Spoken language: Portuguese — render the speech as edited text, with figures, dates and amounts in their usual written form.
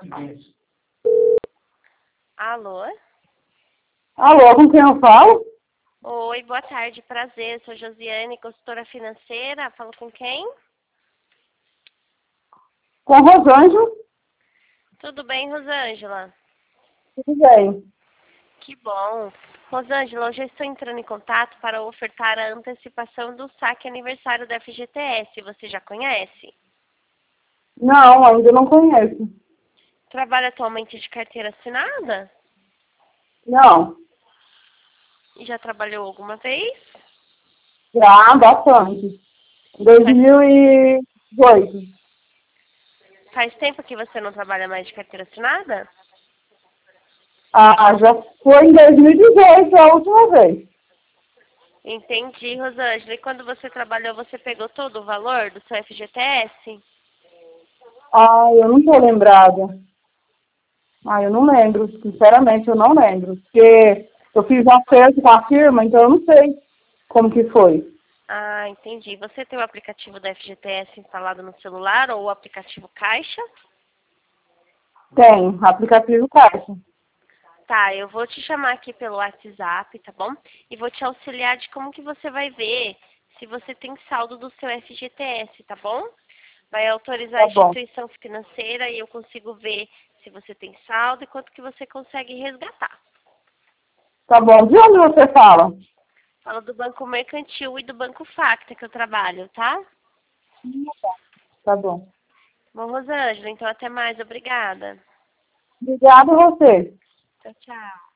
Alô? Alô, com quem eu falo? Oi, boa tarde, prazer. Sou Josiane, consultora financeira. Falo com quem? Com Rosângela. Tudo bem, Rosângela? Tudo bem. Que bom. Rosângela, hoje eu estou entrando em contato para ofertar a antecipação do saque aniversário da FGTS. Você já conhece? Não, ainda não conheço. Trabalha atualmente de carteira assinada? Não, E já trabalhou alguma vez? já bastante. Faz, 2018. faz tempo que você não trabalha mais de carteira assinada? Ah, já foi em 2018 a última vez. Entendi, Rosângela. E quando você trabalhou, você pegou todo o valor do seu FGTS? Ah, eu não estou lembrada. Ah, eu não lembro. Sinceramente, eu não lembro. Porque eu fiz acerto com a firma, então eu não sei como que foi. Ah, entendi. Você tem o aplicativo da FGTS instalado no celular ou o aplicativo Caixa? Tem, aplicativo Caixa. Tá, eu vou te chamar aqui pelo WhatsApp, tá bom? E vou te auxiliar de como que você vai ver se você tem saldo do seu FGTS, tá bom? Vai autorizar a Tá bom. instituição financeira e eu consigo ver se você tem saldo e quanto que você consegue resgatar. Tá bom. De onde você fala? Fala do Banco Mercantil e do Banco Facta que eu trabalho, tá? Tá bom. Bom, Rosângela, então até mais. Obrigada. Obrigada a você. Tchau, tchau.